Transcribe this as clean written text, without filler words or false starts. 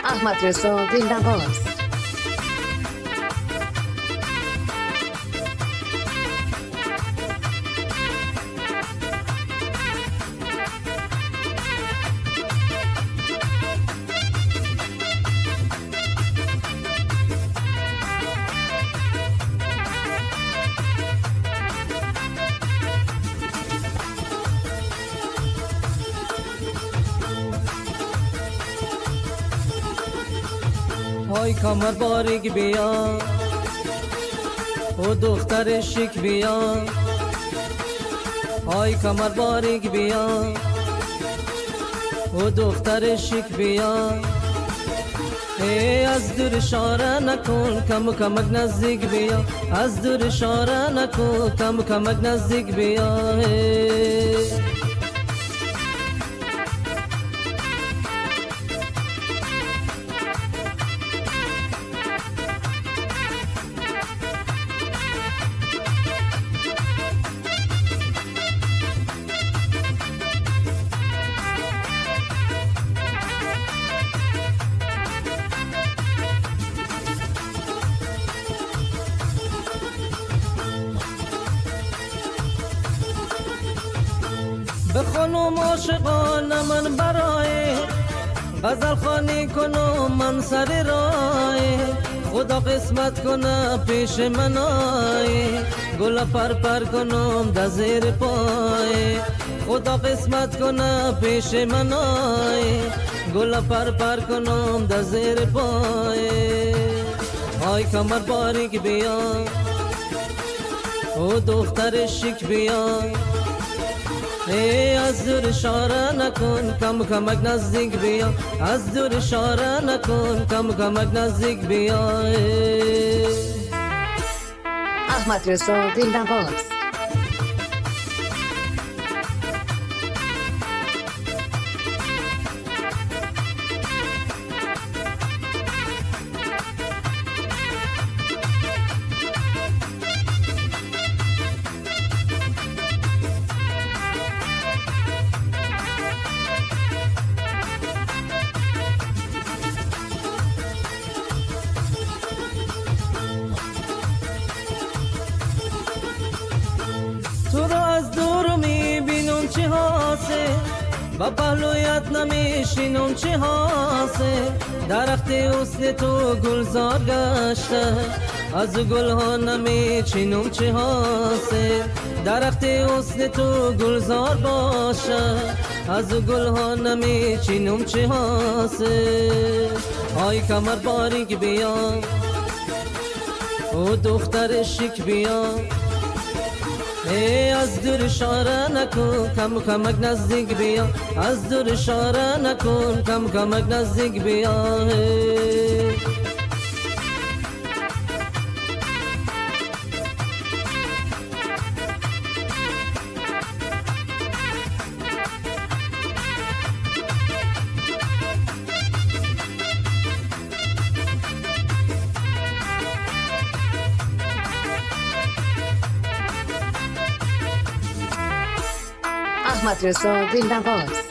احمد رضا دلنواز. های کمر باریک بیا او دختر شیک بیا، های کمر باریک بیا او دختر شیک بیا. ای از دور اشاره نکن، کم کمک نزدیک بیا، از دور اشاره نکن، کم کمک نزدیک بیا. به خانم عاشقان من برای غزل خوانی کنم من سر رای، خدا قسمت کنه پیش من آی، گل پر پر کنم در زیر پای، خدا قسمت کنه پیش من آی، گل پر پر کنم در زیر پای. های کمر باریک بیا او دختر شیک بیا، ای از دور اشاره نکن، کم کمک نزدیک بیا، از دور اشاره نکن، کم کمک نزدیک بیا. احمد رضا دلنواز. تو رو از دور میبینم چی هاسه، با پهلویت نمیشینم چی هاسه، درخت حسن تو گلزار گشته، از گل ها نمیچینم چی هاسه، درخت حسن تو گلزار باشه، از گل ها نمیچینم چی هاسه. های کمر باریک بیا او دختر شیک بیا، ای از دور اشاره نکن، کم کمک نزدیک بیا، از دور اشاره نکن، کم کمک نزدیک بیا. احمد رضا دلنواز.